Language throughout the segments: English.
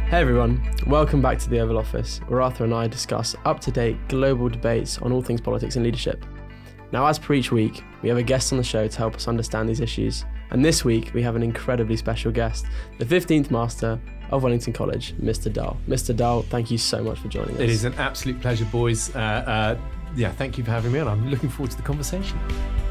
Hey everyone, welcome back to the Oval Office, where Arthur and I discuss up-to-date global debates on all things politics and leadership. Now, as per each week, we have a guest on the show to help us understand these issues. And this week, we have an incredibly special guest, the 15th Master of Wellington College, Mr. Dahl. Mr. Dahl, thank you so much for joining us. It is an absolute pleasure, boys. Thank you for having me on. I'm looking forward to the conversation.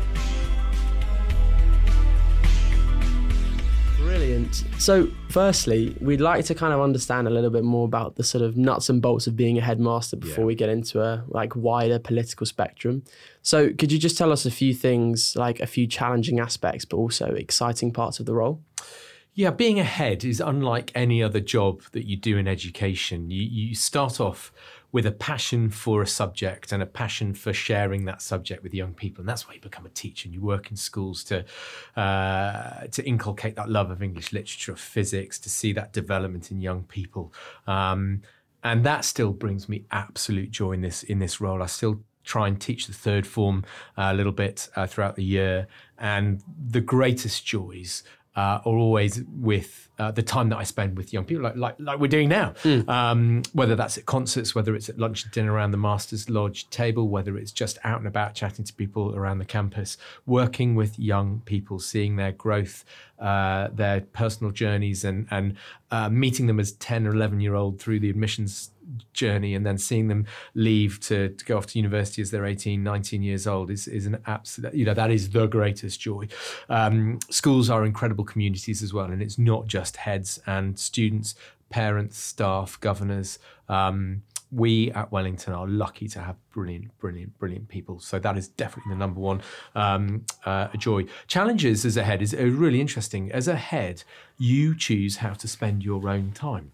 Brilliant. So firstly, we'd like to kind of understand a little bit more about the sort of nuts and bolts of being a headmaster before we get into a wider political spectrum. So could you just tell us a few things, like a few challenging aspects, but also exciting parts of the role? Yeah, being a head is unlike any other job that you do in education. You start off with a passion for a subject and a passion for sharing that subject with young people. And that's why you become a teacher and you work in schools to inculcate that love of English literature, of physics, to see that development in young people. And that still brings me absolute joy in this role. I still try and teach the third form a little bit throughout the year. And the greatest joys are always with the time that I spend with young people, like we're doing now. Whether that's at concerts, whether it's at lunch and dinner around the Masters Lodge table, whether it's just out and about chatting to people around the campus, working with young people, seeing their growth, their personal journeys, and meeting them as 10 or 11-year-old through the admissions journey, and then seeing them leave to go off to university as they're 18, 19 years old is an absolute, that is the greatest joy. Schools are incredible communities as well, and it's not just heads and students, parents, staff, governors. We at Wellington are lucky to have brilliant people. So that is definitely the number one joy. Challenges as a head is really interesting. As a head, you choose how to spend your own time.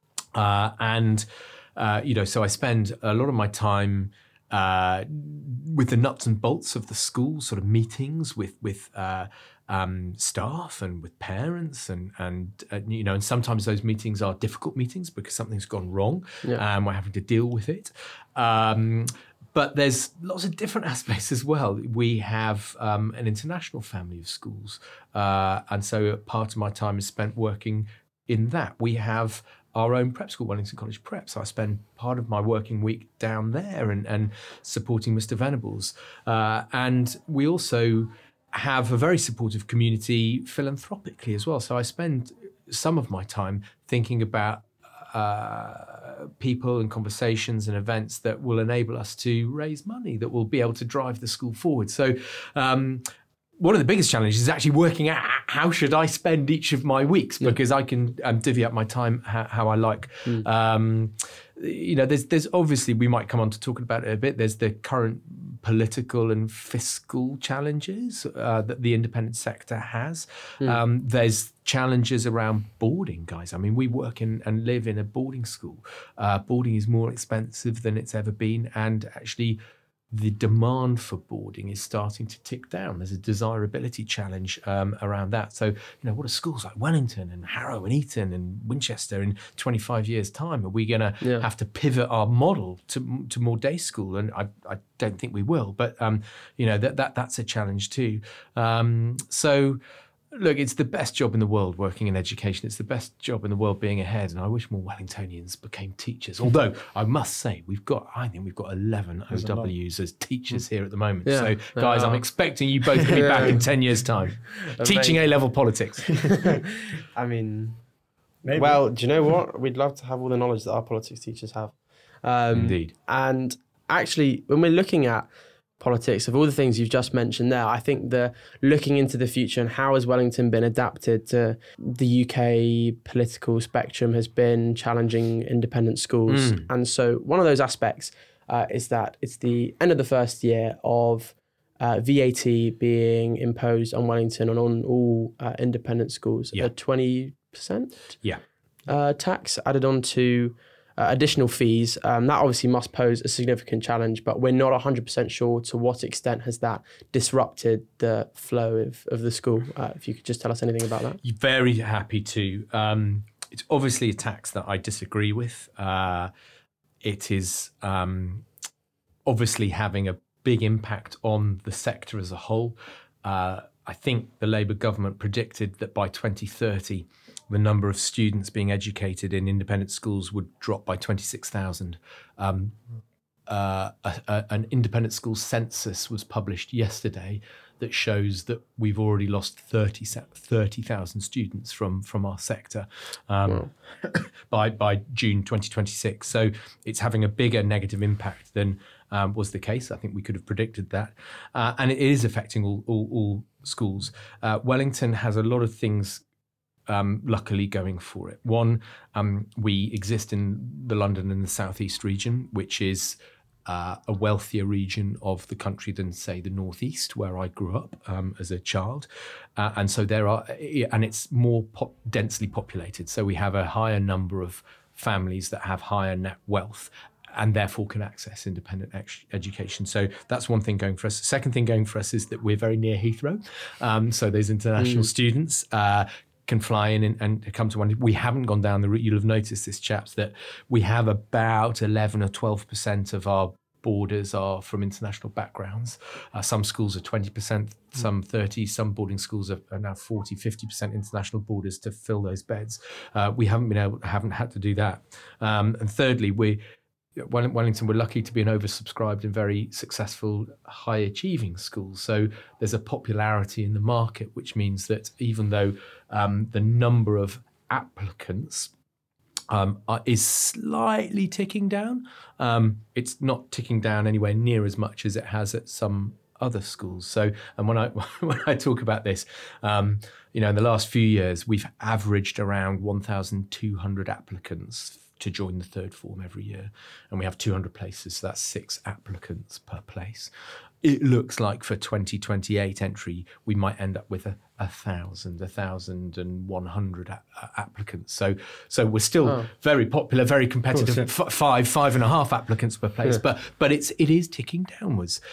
So I spend a lot of my time with the nuts and bolts of the school, sort of meetings with staff and with parents, and sometimes those meetings are difficult meetings because something's gone wrong, and we're having to deal with it. But there's lots of different aspects as well. We have an international family of schools, and so part of my time is spent working in that. We have our own prep school, Wellington College Prep. So I spend part of my working week down there and supporting Mr. Venables. And we also have a very supportive community philanthropically as well. So I spend some of my time thinking about people and conversations and events that will enable us to raise money, that will be able to drive the school forward. So one of the biggest challenges is actually working out how should I spend each of my weeks, because I can divvy up my time how I like. There's obviously, we might come on to talk about it a bit, there's the current political and fiscal challenges that the independent sector has. There's challenges around boarding, guys. I mean, we work in and live in a boarding school. Boarding is more expensive than it's ever been, and actually the demand for boarding is starting to tick down. There's a desirability challenge around that. So, what are schools like Wellington and Harrow and Eton and Winchester in 25 years' time? Are we going to have to pivot our model to more day school? And I don't think we will. But that's a challenge too. Look, it's the best job in the world working in education. It's the best job in the world being a head, and I wish more Wellingtonians became teachers. Although I must say, I think we've got 11 OWs as teachers here at the moment. Yeah. So, guys, I'm expecting you both to be back in 10 years' time, teaching A-level politics. I mean, maybe. Well, do you know what? We'd love to have all the knowledge that our politics teachers have. Indeed. And actually, when we're looking at politics, of all the things you've just mentioned there, I think the looking into the future and how has Wellington been adapted to the UK political spectrum has been challenging independent schools. And so one of those aspects is that it's the end of the first year of VAT being imposed on Wellington and on all independent schools, a 20% tax added on to additional fees. That obviously must pose a significant challenge, but we're not 100% sure to what extent has that disrupted the flow of the school. If you could just tell us anything about that. Very happy to. It's obviously a tax that I disagree with. It is obviously having a big impact on the sector as a whole. I think the Labour government predicted that by 2030, the number of students being educated in independent schools would drop by 26,000. An independent school census was published yesterday that shows that we've already lost 30,000 students from our sector by June 2026. So it's having a bigger negative impact than was the case. I think we could have predicted that. And it is affecting all schools. Wellington has a lot of things luckily going for it. One, we exist in the London and the South East region, which is a wealthier region of the country than, say, the Northeast, where I grew up as a child. And so and it's more densely populated. So we have a higher number of families that have higher net wealth and therefore can access independent education. So that's one thing going for us. The second thing going for us is that we're very near Heathrow. So those international students can fly in and come to one. We haven't gone down the route. You'll have noticed this, chaps, that we have about 11 or 12% of our boarders are from international backgrounds. Some schools are 20%, some 30%, some boarding schools are now 40, 50% international boarders to fill those beds. We haven't had to do that. And thirdly, Wellington, we're lucky to be an oversubscribed and very successful high achieving school. So there's a popularity in the market, which means that even though the number of applicants is slightly ticking down, it's not ticking down anywhere near as much as it has at some other schools. So, and when I talk about this, in the last few years, we've averaged around 1,200 applicants to join the third form every year. And we have 200 places, so that's 6 applicants per place. It looks like for 2028 entry, we might end up with 1,100 applicants. So we're still very popular, very competitive, course, yeah. 5.5 applicants per place, yeah. But it is ticking downwards.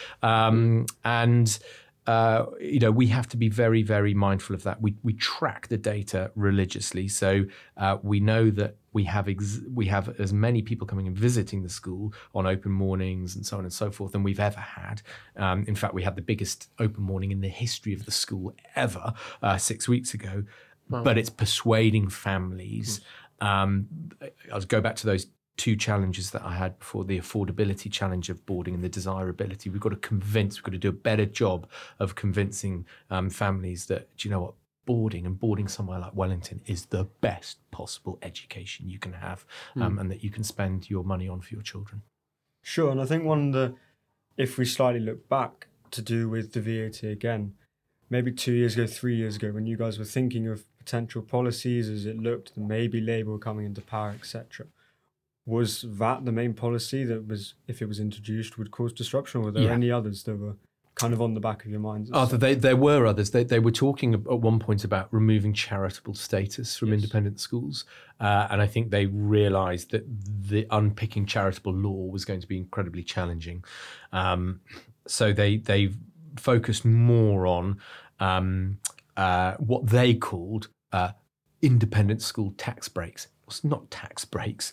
We have to be very, very mindful of that. We track the data religiously, so we know that we have as many people coming and visiting the school on open mornings and so on and so forth than we've ever had. In fact, we had the biggest open morning in the history of the school ever 6 weeks ago. Wow. But it's persuading families. I'll go back to those 2 challenges that I had before, the affordability challenge of boarding and the desirability. We've got to do a better job of convincing families that, do you know what, boarding somewhere like Wellington is the best possible education you can have, and that you can spend your money on for your children. Sure, and I think if we slightly look back to do with the VAT again, maybe 2 years ago, 3 years ago, when you guys were thinking of potential policies as it looked, maybe Labour coming into power, etc., was that the main policy that was, if it was introduced, would cause disruption, or were there any others that were kind of on the back of your minds? There were others. They were talking at one point about removing charitable status from independent schools. And I think they realised that the unpicking charitable law was going to be incredibly challenging. So they focused more on what they called independent school tax breaks. It's not tax breaks.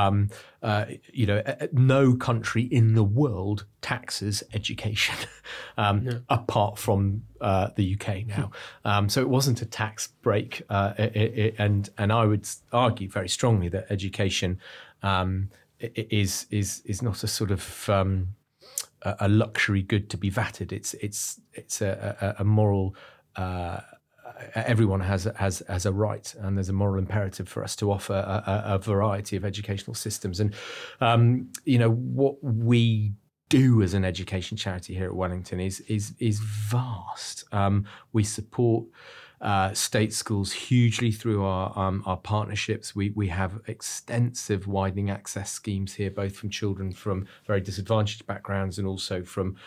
No country in the world taxes education, apart from the UK now. So it wasn't a tax break, and I would argue very strongly that education is not a sort of a luxury good to be vatted. It's a moral. Everyone has a right, and there's a moral imperative for us to offer a variety of educational systems. And what we do as an education charity here at Wellington is vast. We support state schools hugely through our partnerships. We have extensive widening access schemes here, both from children from very disadvantaged backgrounds and also from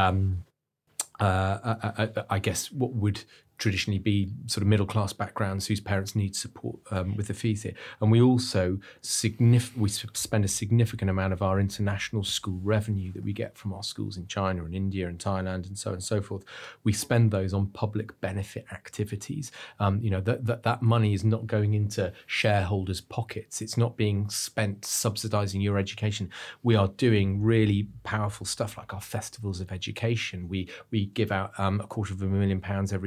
I guess what would traditionally be sort of middle-class backgrounds whose parents need support with the fees here. And we also we spend a significant amount of our international school revenue that we get from our schools in China and India and Thailand and so on and so forth. We spend those on public benefit activities. That money is not going into shareholders' pockets. It's not being spent subsidising your education. We are doing really powerful stuff like our festivals of education. We give out £250,000 every year in education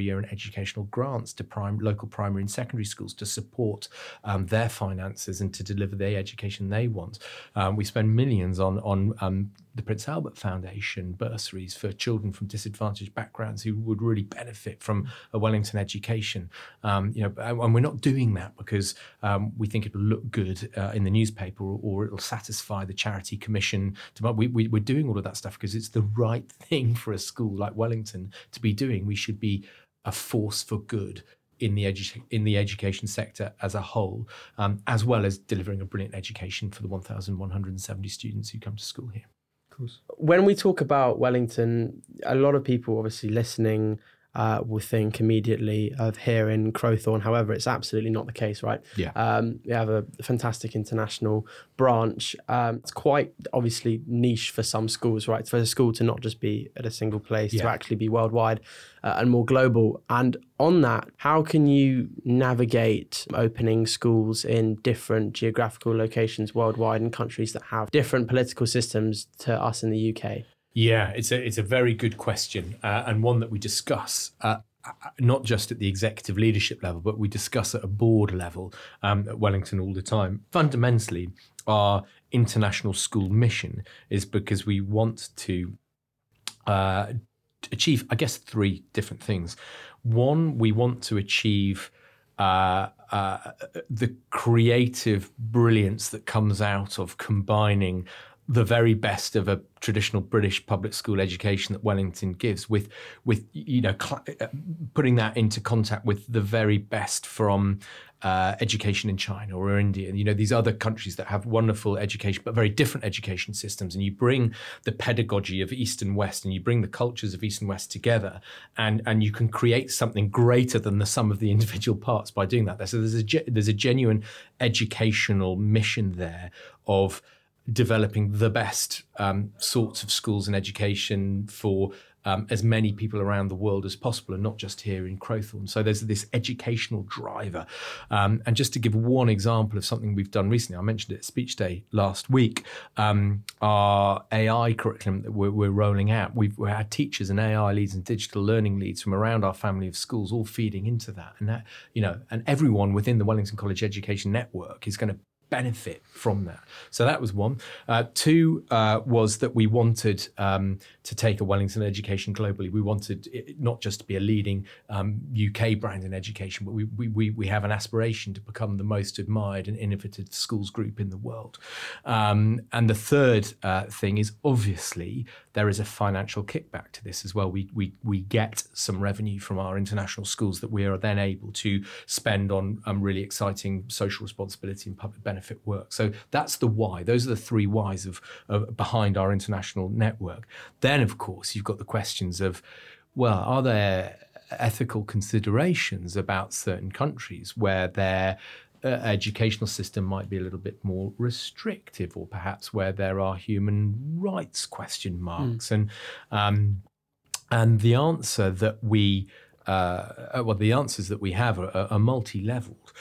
educational grants to local primary and secondary schools to support their finances and to deliver the education they want. We spend millions on the Prince Albert Foundation bursaries for children from disadvantaged backgrounds who would really benefit from a Wellington education. And we're not doing that because we think it'll look good in the newspaper or it'll satisfy the charity commission. We're doing all of that stuff because it's the right thing for a school like Wellington to be doing. We should be a force for good in the education sector as a whole, as well as delivering a brilliant education for the 1,170 students who come to school here. When we talk about Wellington, a lot of people obviously listening will think immediately of here in Crowthorne. However, it's absolutely not the case, right? Yeah. We have a fantastic international branch. It's quite obviously niche for some schools, right? For a school to not just be at a single place, to actually be worldwide and more global. And on that, how can you navigate opening schools in different geographical locations worldwide in countries that have different political systems to us in the UK? Yeah, it's a very good question and one that we discuss not just at the executive leadership level, but we discuss at a board level at Wellington all the time. Fundamentally, our international school mission is because we want to achieve, I guess, three different things. One, we want to achieve the creative brilliance that comes out of combining the very best of a traditional British public school education that Wellington gives with putting that into contact with the very best from education in China or India, these other countries that have wonderful education but very different education systems, and you bring the pedagogy of East and West and you bring the cultures of East and West together, and you can create something greater than the sum of the individual parts by doing that. So there's a genuine educational mission there of developing the best sorts of schools and education for as many people around the world as possible, and not just here in Crowthorne. So there's this educational driver. And just to give one example of something we've done recently, I mentioned it at Speech Day last week, our AI curriculum that we're rolling out, we had teachers and AI leads and digital learning leads from around our family of schools all feeding into that. And that, and everyone within the Wellington College Education Network is going to benefit from that. So that was one. Two was that we wanted to take a Wellington education globally. We wanted it not just to be a leading UK brand in education, but we have an aspiration to become the most admired and innovative schools group in the world. And the third thing is, obviously there is a financial kickback to this as well. We get some revenue from our international schools that we are then able to spend on really exciting social responsibility and public benefit work. So that's the why. Those are the three whys of behind our international network. Then, of course, you've got the questions of, well, are there ethical considerations about certain countries where their educational system might be a little bit more restrictive, or perhaps where there are human rights question marks? And the answer that the answers that we have are multi-leveled.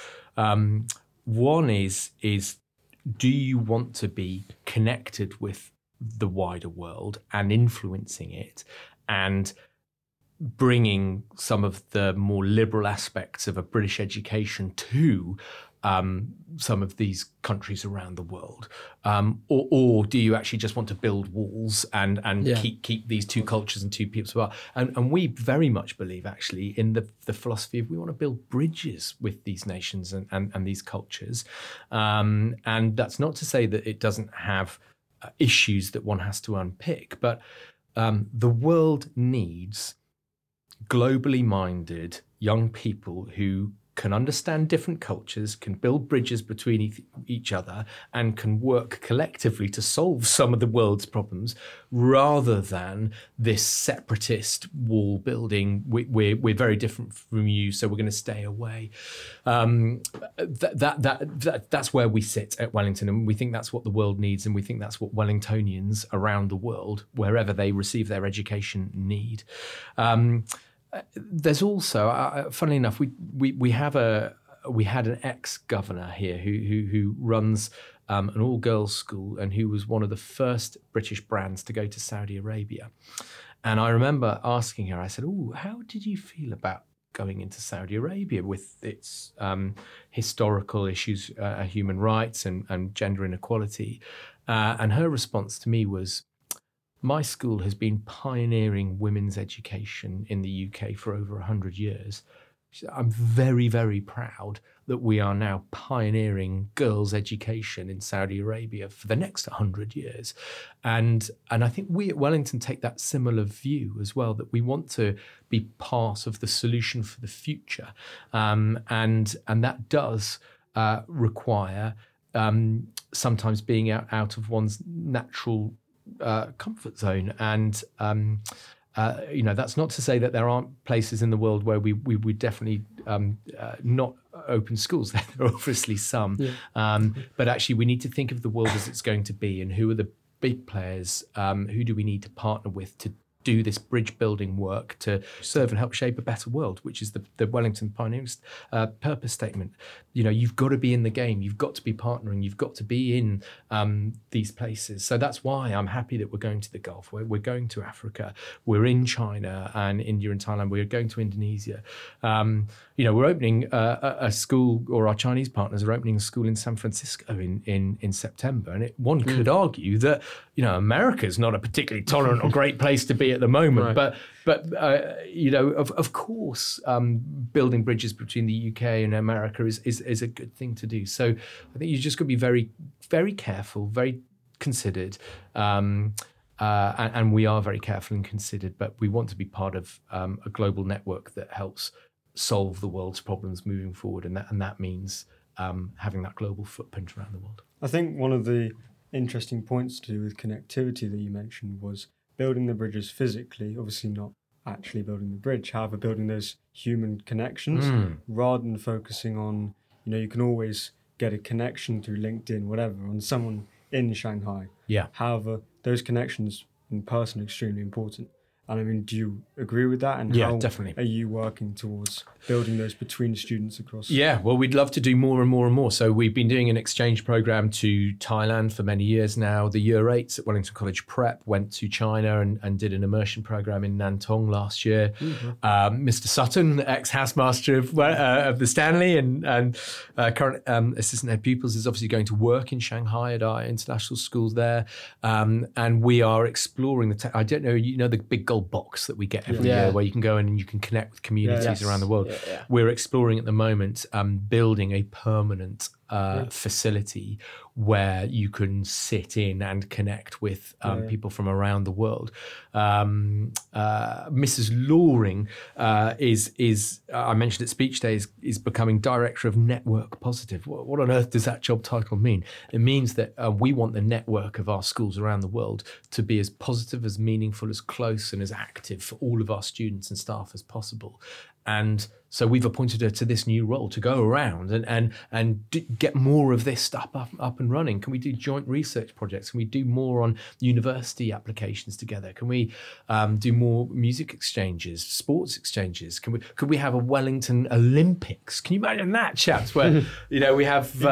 One is do you want to be connected with the wider world and influencing it and bringing some of the more liberal aspects of a British education to some of these countries around the world, or do you actually just want to build walls and keep these two cultures and two peoples apart? And we very much believe actually in the philosophy of we want to build bridges with these nations and these cultures, and that's not to say that it doesn't have issues that one has to unpick, but the world needs globally minded young people who can understand different cultures, can build bridges between each other, and can work collectively to solve some of the world's problems, rather than this separatist wall building. We're very different from you, so we're going to stay away. That's where we sit at Wellington, and we think that's what the world needs, and we think that's what Wellingtonians around the world, wherever they receive their education, need. There's also, funnily enough, we had an ex-governor here who runs an all-girls school, and who was one of the first British brands to go to Saudi Arabia. And I remember asking her, I said, "Oh, how did you feel about going into Saudi Arabia with its historical issues, human rights and gender inequality. And her response to me was, my school has been pioneering women's education in the UK for over 100 years. I'm very, very proud that we are now pioneering girls' education in Saudi Arabia for the next 100 years. And I think we at Wellington take that similar view as well, that we want to be part of the solution for the future. And that does require sometimes being out of one's natural comfort zone. And that's not to say that there aren't places in the world where we would definitely not open schools. There are obviously some, but actually we need to think of the world as it's going to be, and who are the big players, who do we need to partner with to do this bridge building work to serve and help shape a better world, which is the Wellington Pioneering purpose statement. You've got to be in the game, you've got to be partnering, you've got to be in these places. So that's why I'm happy that we're going to the Gulf, we're going to Africa, we're in China and India and Thailand, we're going to Indonesia. We're opening a school, or our Chinese partners are opening a school in San Francisco in September. And one could argue that, America is not a particularly tolerant or great place to be at the moment. Right. But of course, building bridges between the UK and America is a good thing to do. So I think you just got to be very, very careful, very considered. And we are very careful and considered, but we want to be part of a global network that helps solve the world's problems moving forward. And that means having that global footprint around the world. I think one of the interesting points to do with connectivity that you mentioned was building the bridges physically, obviously not actually building the bridge, however, building those human connections rather than focusing on, you can always get a connection through LinkedIn, whatever, on someone in Shanghai. Yeah. However, those connections in person are extremely important. And I mean, do you agree with that? And how definitely. Are you working towards building those between students across? Yeah, well, we'd love to do more and more and more. So we've been doing an exchange program to Thailand for many years now. The Year 8s at Wellington College Prep went to China and did an immersion program in Nantong last year. Mm-hmm. Mr. Sutton, ex-housemaster of the Stanley and current assistant head pupils, is obviously going to work in Shanghai at our international schools there. And we are exploring I don't know, the big gold box that we get every year where you can go in and you can connect with communities around the world. Yeah. We're exploring at the moment building a permanent facility where you can sit in and connect with people from around the world. Mrs. Loring is I mentioned at Speech Day, is becoming Director of Network Positive. What on earth does that job title mean? It means that we want the network of our schools around the world to be as positive, as meaningful, as close and as active for all of our students and staff as possible. And so we've appointed her to this new role to go around and get more of this stuff up and running. Can we do joint research projects? Can we do more on university applications together? Can we do more music exchanges, sports exchanges? Could we have a Wellington Olympics? Can you imagine that, chaps? Where we have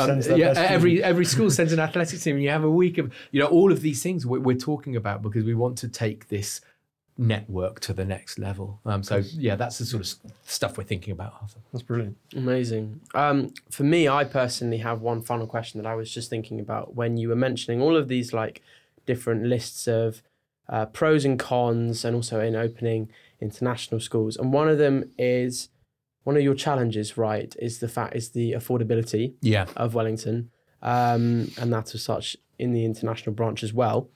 every school sends an athletics team, and you have a week of all of these things we're talking about, because we want to take this network to the next level. That's the sort of stuff we're thinking about, Arthur. That's brilliant. Amazing. For me, I personally have one final question that I was just thinking about when you were mentioning all of these different lists of pros and cons, and also in opening international schools. And one of them is, one of your challenges, right, is the affordability of Wellington, and that as such in the international branch as well.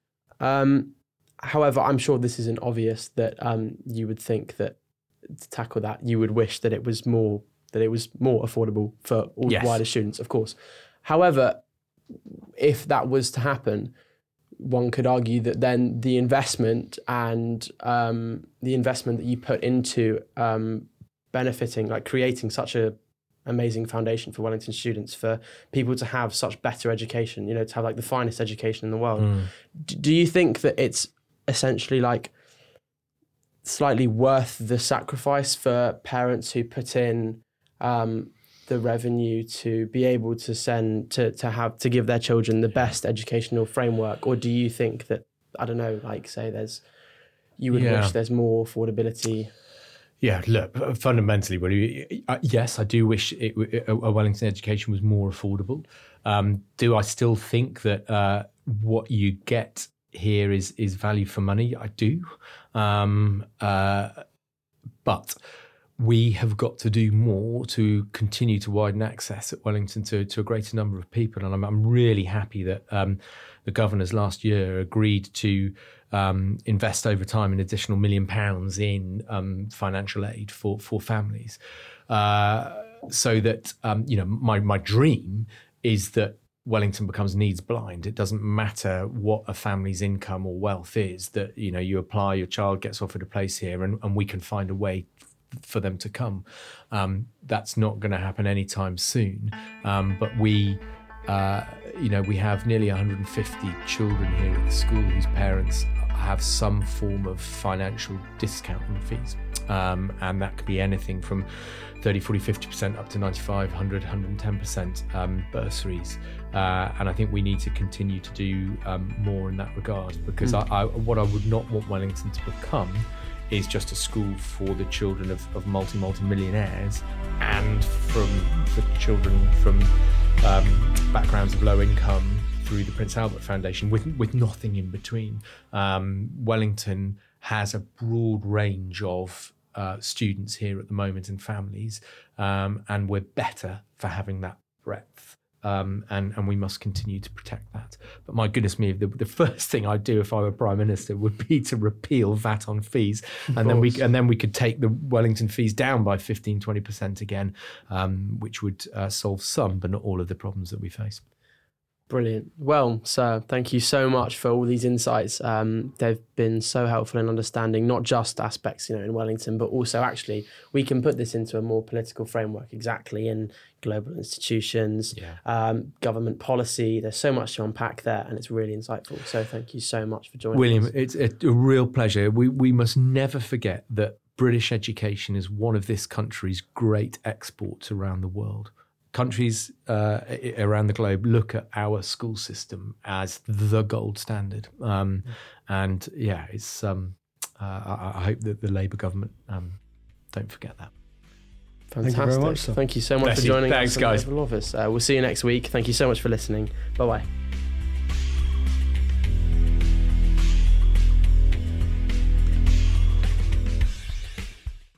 However, I'm sure this isn't obvious that you would think that to tackle that, you would wish that it was more affordable for all wider students, of course. However, if that was to happen, one could argue that then the investment and the investment that you put into benefiting, creating such a amazing foundation for Wellington students, for people to have such better education, to have the finest education in the world. Do you think that it's essentially slightly worth the sacrifice for parents who put in the revenue to be able to send to give their children the best educational framework? Or do you think that, I don't know, you would wish there's more affordability? Yeah, look, fundamentally, Willie, yes, I do wish a Wellington education was more affordable. Do I still think that what you get here is value for money? I do. But we have got to do more to continue to widen access at Wellington to a greater number of people. And I'm really happy that the governors last year agreed to invest over time an additional £1 million in financial aid for families. So that, my dream is that Wellington becomes needs blind. It doesn't matter what a family's income or wealth is, that, you apply, your child gets offered a place here and we can find a way for them to come. That's not going to happen anytime soon. But we have nearly 150 children here at the school whose parents have some form of financial discount on fees. And that could be anything from 30, 40, 50% up to 95, 100, 110% bursaries. And I think we need to continue to do more in that regard, because what I would not want Wellington to become is just a school for the children of multi-millionaires and for children from backgrounds of low income through the Prince Albert Foundation with nothing in between. Wellington has a broad range of students here at the moment and families, and we're better for having that breadth. And we must continue to protect that. But my goodness me, the first thing I'd do if I were Prime Minister would be to repeal VAT on fees, and then we could take the Wellington fees down by 15-20% again, which would solve some but not all of the problems that we face. Brilliant. Well, sir, thank you so much for all these insights. They've been so helpful in understanding not just aspects, in Wellington, but also actually we can put this into a more political framework exactly in global institutions, government policy. There's so much to unpack there, and it's really insightful. So thank you so much for joining William, us. It's a real pleasure. We must never forget that British education is one of this country's great exports around the world. Countries around the globe look at our school system as the gold standard, it's. I hope that the Labour government don't forget that. Fantastic. Thank you very much, sir. Thank you so much for joining us. Thanks, guys. We'll see you next week. Thank you so much for listening. Bye bye.